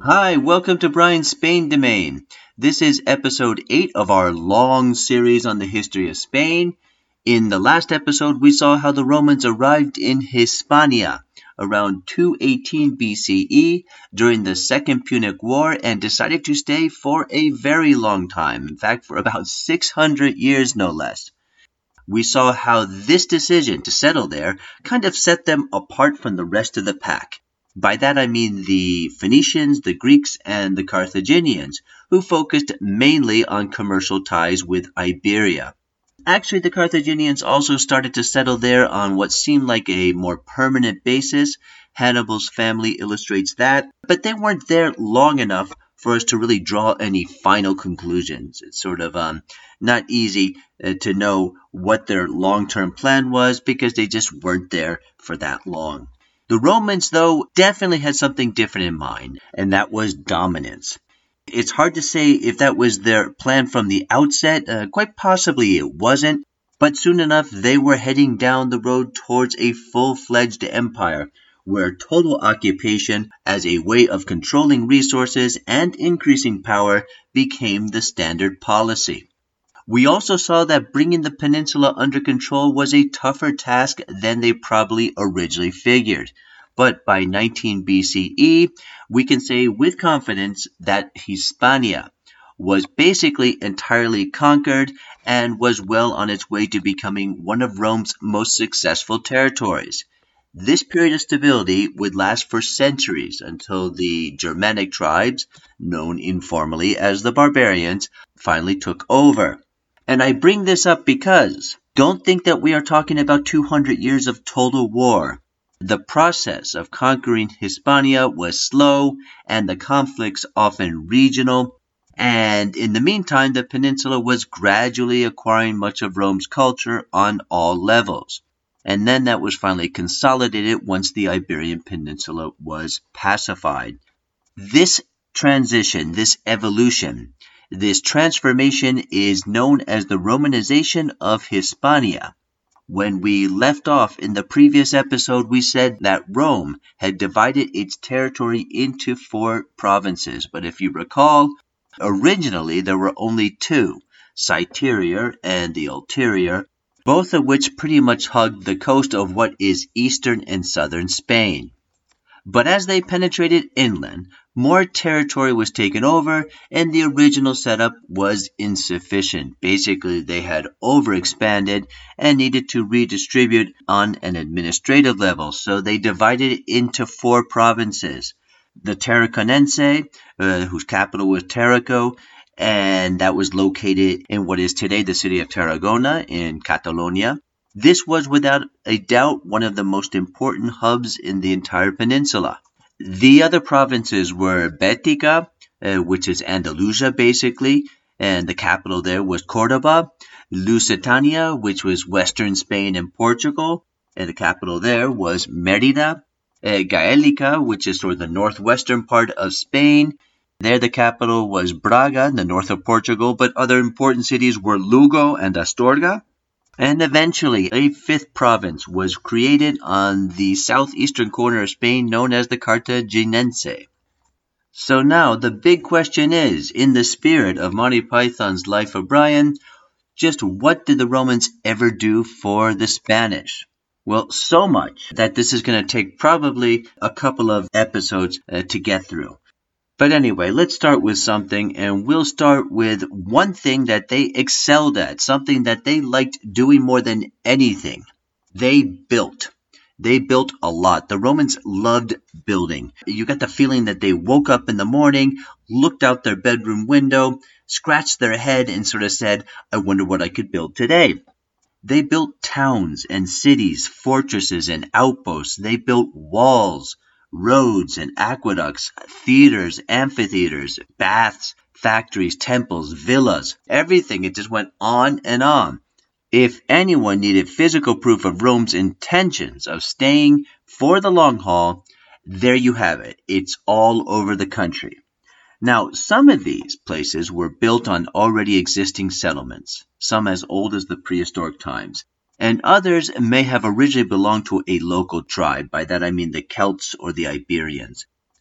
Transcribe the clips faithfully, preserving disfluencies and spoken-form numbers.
Hi, welcome to Brian's Spain Domain. This is episode eight of our long series on the history of Spain. In the last episode, we saw how the Romans arrived in Hispania around two eighteen B C E during the Second Punic War and decided to stay for a very long time, in fact, for about six hundred years no less. We saw how this decision to settle there kind of set them apart from the rest of the pack. By that I mean the Phoenicians, the Greeks, and the Carthaginians, who focused mainly on commercial ties with Iberia. Actually, the Carthaginians also started to settle there on what seemed like a more permanent basis. Hannibal's family illustrates that, but they weren't there long enough for us to really draw any final conclusions. It's sort of um, not easy uh, to know what their long-term plan was because they just weren't there for that long. The Romans, though, definitely had something different in mind, and that was dominance. It's hard to say if that was their plan from the outset. Uh, quite possibly it wasn't, but soon enough they were heading down the road towards a full-fledged empire, where total occupation as a way of controlling resources and increasing power became the standard policy. We also saw that bringing the peninsula under control was a tougher task than they probably originally figured. But by nineteen B C E, we can say with confidence that Hispania was basically entirely conquered and was well on its way to becoming one of Rome's most successful territories. This period of stability would last for centuries until the Germanic tribes, known informally as the barbarians, finally took over. And I bring this up because don't think that we are talking about two hundred years of total war. The process of conquering Hispania was slow and the conflicts often regional. And in the meantime, the peninsula was gradually acquiring much of Rome's culture on all levels. And then that was finally consolidated once the Iberian Peninsula was pacified. This transition, this evolution, this transformation is known as the Romanization of Hispania. When we left off in the previous episode, we said that Rome had divided its territory into four provinces. But if you recall, originally there were only two, Citerior and the Ulterior, both of which pretty much hugged the coast of what is eastern and southern Spain. But as they penetrated inland, more territory was taken over and the original setup was insufficient. Basically, they had overexpanded and needed to redistribute on an administrative level, so they divided it into four provinces. The Tarraconense, uh, whose capital was Tarraco, and that was located in what is today the city of Tarragona in Catalonia. This was without a doubt one of the most important hubs in the entire peninsula. The other provinces were Betica, uh, which is Andalusia basically, and the capital there was Cordoba, Lusitania, which was western Spain and Portugal, and the capital there was Merida, uh, Gaelica, which is sort of the northwestern part of Spain. There the capital was Braga, in the north of Portugal, but other important cities were Lugo and Astorga. And eventually, a fifth province was created on the southeastern corner of Spain known as the Cartaginense. So now, the big question is, in the spirit of Monty Python's Life of Brian, just what did the Romans ever do for the Spanish? Well, so much that this is going to take probably a couple of episodes uh, to get through. But anyway, let's start with something, and we'll start with one thing that they excelled at, something that they liked doing more than anything. They built. They built a lot. The Romans loved building. You got the feeling that they woke up in the morning, looked out their bedroom window, scratched their head, and sort of said, I wonder what I could build today. They built towns and cities, fortresses and outposts. They built walls, roads and aqueducts, theaters, amphitheaters, baths, factories, temples, villas, everything. It just went on and on. If anyone needed physical proof of Rome's intentions of staying for the long haul, there you have it. It's all over the country. Now, some of these places were built on already existing settlements, some as old as the prehistoric times. And others may have originally belonged to a local tribe. By that I mean the Celts or the Iberians.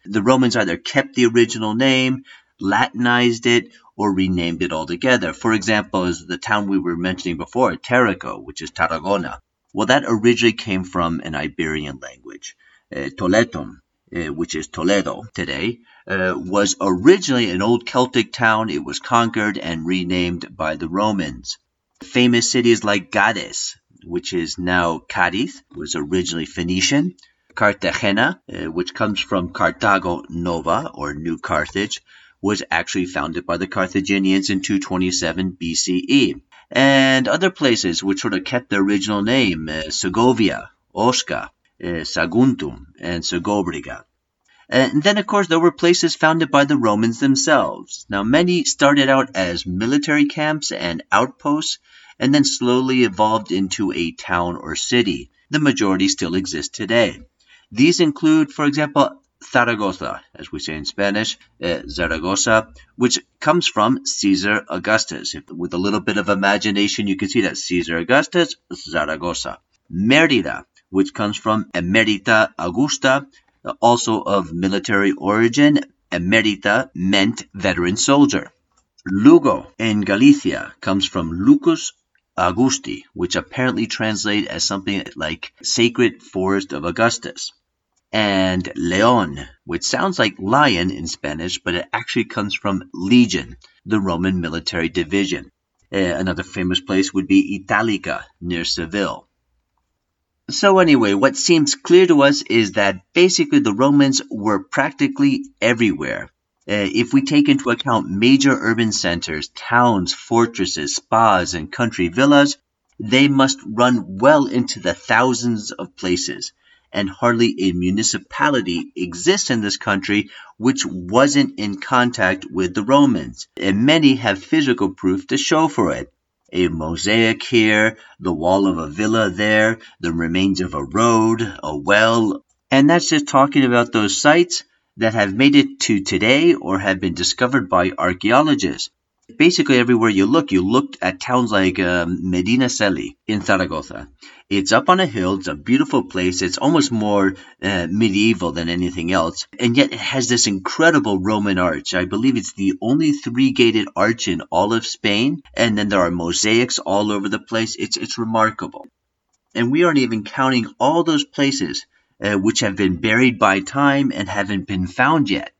The Romans either kept the original name, Latinized it, or renamed it altogether. For example, is the town we were mentioning before, Tarraco, which is Tarragona. Well, that originally came from an Iberian language. Uh, Toletum, uh, which is Toledo today, uh, was originally an old Celtic town. It was conquered and renamed by the Romans. Famous cities like Gades, which is now Cadiz, was originally Phoenician. Cartagena, uh, which comes from Carthago Nova, or New Carthage, was actually founded by the Carthaginians in two twenty-seven B C E. And other places which sort of kept their original name, uh, Segovia, Osca, uh, Saguntum, and Segobriga. And then, of course, there were places founded by the Romans themselves. Now, many started out as military camps and outposts, and then slowly evolved into a town or city. The majority still exist today. These include, for example, Zaragoza, as we say in Spanish, uh, Zaragoza, which comes from Caesar Augustus. If, with a little bit of imagination, you can see that Caesar Augustus, Zaragoza. Mérida, which comes from Emerita Augusta, also of military origin. Emerita meant veteran soldier. Lugo in Galicia comes from Lucus Augusti, which apparently translates as something like Sacred Forest of Augustus. And León, which sounds like lion in Spanish, but it actually comes from legion, the Roman military division. Uh, another famous place would be Italica, near Seville. So anyway, what seems clear to us is that basically the Romans were practically everywhere. Uh, if we take into account major urban centers, towns, fortresses, spas, and country villas, they must run well into the thousands of places. And hardly a municipality exists in this country which wasn't in contact with the Romans. And many have physical proof to show for it. A mosaic here, the wall of a villa there, the remains of a road, a well. And that's just talking about those sites that have made it to today or have been discovered by archaeologists. Basically, everywhere you look, you look at towns like um, Medinaceli in Zaragoza. It's up on a hill. It's a beautiful place. It's almost more uh, medieval than anything else. And yet it has this incredible Roman arch. I believe it's the only three-gated arch in all of Spain. And then there are mosaics all over the place. It's, it's remarkable. And we aren't even counting all those places uh, which have been buried by time and haven't been found yet.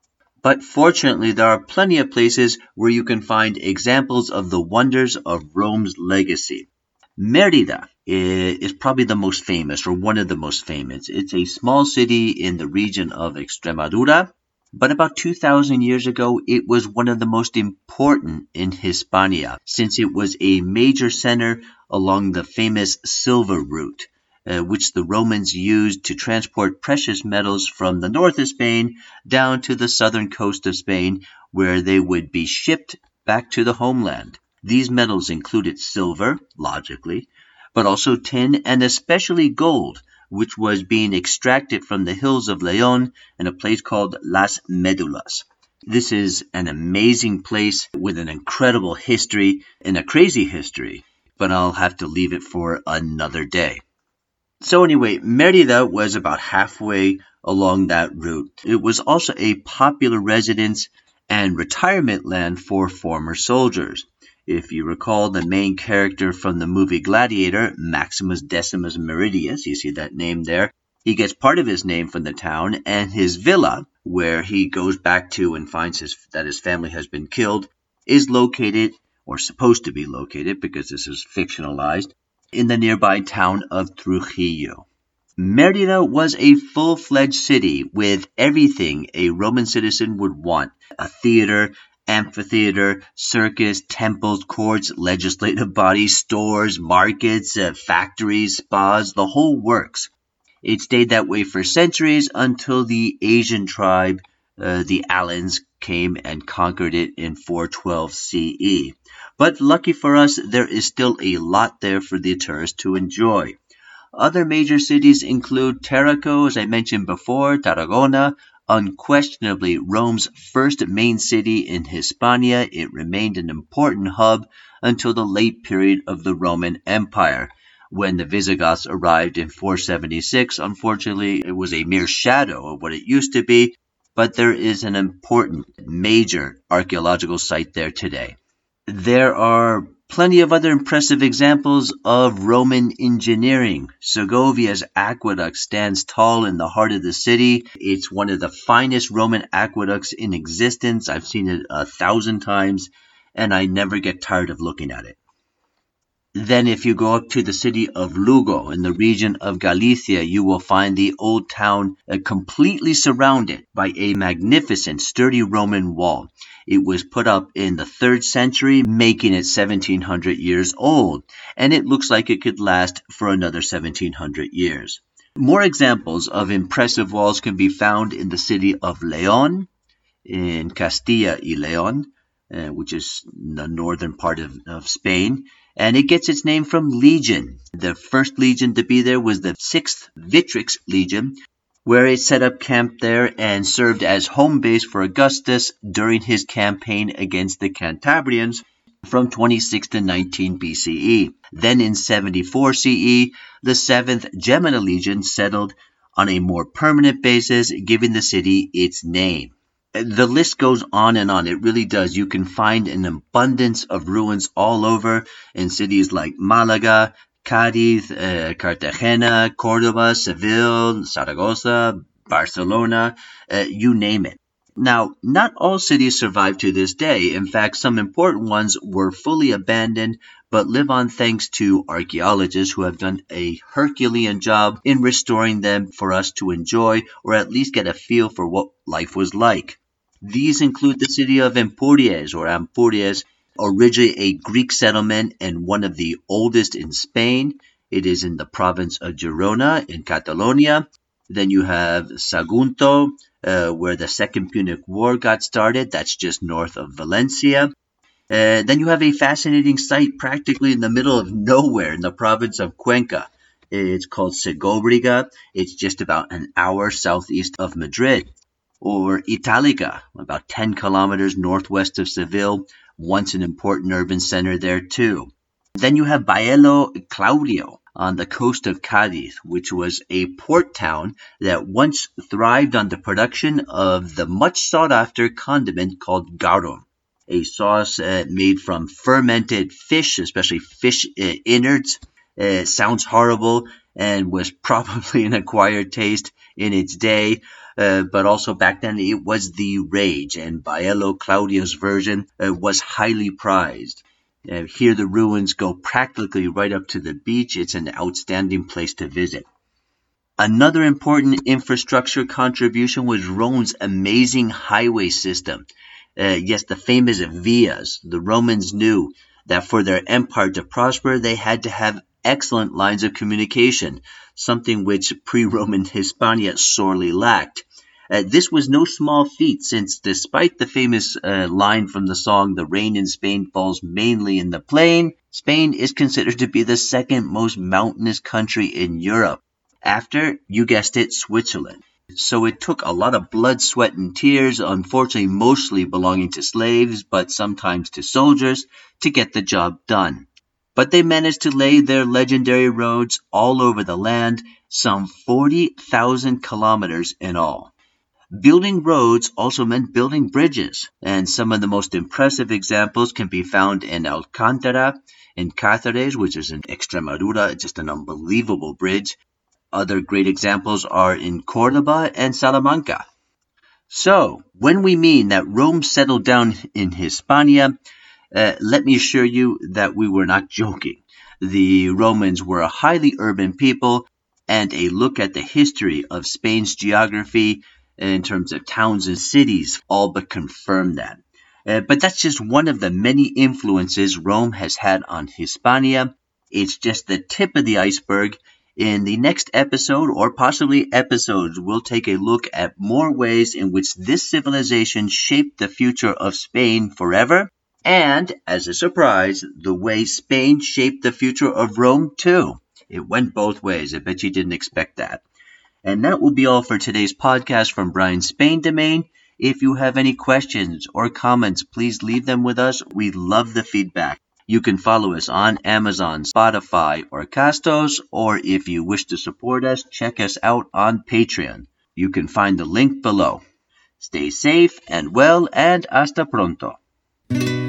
But fortunately, there are plenty of places where you can find examples of the wonders of Rome's legacy. Mérida is probably the most famous, or one of the most famous. It's a small city in the region of Extremadura, but about two thousand years ago, it was one of the most important in Hispania, since it was a major center along the famous silver route, Uh, which the Romans used to transport precious metals from the north of Spain down to the southern coast of Spain, where they would be shipped back to the homeland. These metals included silver, logically, but also tin and especially gold, which was being extracted from the hills of León in a place called Las Médulas. This is an amazing place with an incredible history and a crazy history, but I'll have to leave it for another day. So anyway, Mérida was about halfway along that route. It was also a popular residence and retirement land for former soldiers. If you recall the main character from the movie Gladiator, Maximus Decimus Meridius, you see that name there, he gets part of his name from the town, and his villa, where he goes back to and finds his, that his family has been killed, is located, or supposed to be located because this is fictionalized, in the nearby town of Trujillo. Mérida was a full-fledged city with everything a Roman citizen would want. A theater, amphitheater, circus, temples, courts, legislative bodies, stores, markets, uh, factories, spas, the whole works. It stayed that way for centuries until the Asian tribe, uh, the Alans, came and conquered it in four twelve C E. But lucky for us, there is still a lot there for the tourists to enjoy. Other major cities include Tarraco, as I mentioned before, Tarragona, unquestionably Rome's first main city in Hispania. It remained an important hub until the late period of the Roman Empire. When the Visigoths arrived in four seventy-six, unfortunately, it was a mere shadow of what it used to be, but there is an important, major archaeological site there today. There are plenty of other impressive examples of Roman engineering. Segovia's aqueduct stands tall in the heart of the city. It's one of the finest Roman aqueducts in existence. I've seen it a thousand times, and I never get tired of looking at it. Then if you go up to the city of Lugo in the region of Galicia, you will find the old town uh, completely surrounded by a magnificent, sturdy Roman wall. It was put up in the third century, making it seventeen hundred years old, and it looks like it could last for another seventeen hundred years. More examples of impressive walls can be found in the city of León, in Castilla y León, uh, which is the northern part of, of Spain. And it gets its name from legion. The first legion to be there was the sixth Vitrix Legion, where it set up camp there and served as home base for Augustus during his campaign against the Cantabrians from twenty-six to nineteen B C E. Then in seventy-four C E, the seventh Gemina Legion settled on a more permanent basis, giving the city its name. The list goes on and on. It really does. You can find an abundance of ruins all over in cities like Malaga, Cádiz, uh, Cartagena, Córdoba, Seville, Zaragoza, Barcelona, uh, you name it. Now, not all cities survive to this day. In fact, some important ones were fully abandoned, but live on thanks to archaeologists who have done a Herculean job in restoring them for us to enjoy, or at least get a feel for what life was like. These include the city of Empúries, or Ampurias, originally a Greek settlement and one of the oldest in Spain. It is in the province of Girona in Catalonia. Then you have Sagunto, uh, where the Second Punic War got started. That's just north of Valencia. Uh, then you have a fascinating site practically in the middle of nowhere in the province of Cuenca. It's called Segóbriga. It's just about an hour southeast of Madrid. Or Italica, about ten kilometers northwest of Seville, once an important urban center there too. Then you have Baelo Claudio on the coast of Cádiz, which was a port town that once thrived on the production of the much sought-after condiment called garum, a sauce uh, made from fermented fish, especially fish uh, innards. Uh, sounds horrible and was probably an acquired taste in its day. Uh, but also back then it was the rage, and Baelo Claudio's version uh, was highly prized. Uh, here the ruins go practically right up to the beach. It's an outstanding place to visit. Another important infrastructure contribution was Rome's amazing highway system. Uh, yes, the famous vias. The Romans knew that for their empire to prosper, they had to have excellent lines of communication, something which pre-Roman Hispania sorely lacked. Uh, this was no small feat, since despite the famous uh, line from the song, "The rain in Spain falls mainly in the plain," Spain is considered to be the second most mountainous country in Europe, after, you guessed it, Switzerland. So it took a lot of blood, sweat, and tears, unfortunately mostly belonging to slaves, but sometimes to soldiers, to get the job done. But they managed to lay their legendary roads all over the land, some forty thousand kilometers in all. Building roads also meant building bridges, and some of the most impressive examples can be found in Alcántara, in Cáceres, which is in Extremadura, just an unbelievable bridge. Other great examples are in Córdoba and Salamanca. So, when we mean that Rome settled down in Hispania, Uh, let me assure you that we were not joking. The Romans were a highly urban people, and a look at the history of Spain's geography in terms of towns and cities all but confirm that. Uh, but that's just one of the many influences Rome has had on Hispania. It's just the tip of the iceberg. In the next episode, or possibly episodes, we'll take a look at more ways in which this civilization shaped the future of Spain forever. And, as a surprise, the way Spain shaped the future of Rome, too. It went both ways. I bet you didn't expect that. And that will be all for today's podcast from Brian's Spain Domain. If you have any questions or comments, please leave them with us. We love the feedback. You can follow us on Amazon, Spotify, or Castos, or if you wish to support us, check us out on Patreon. You can find the link below. Stay safe and well, and hasta pronto.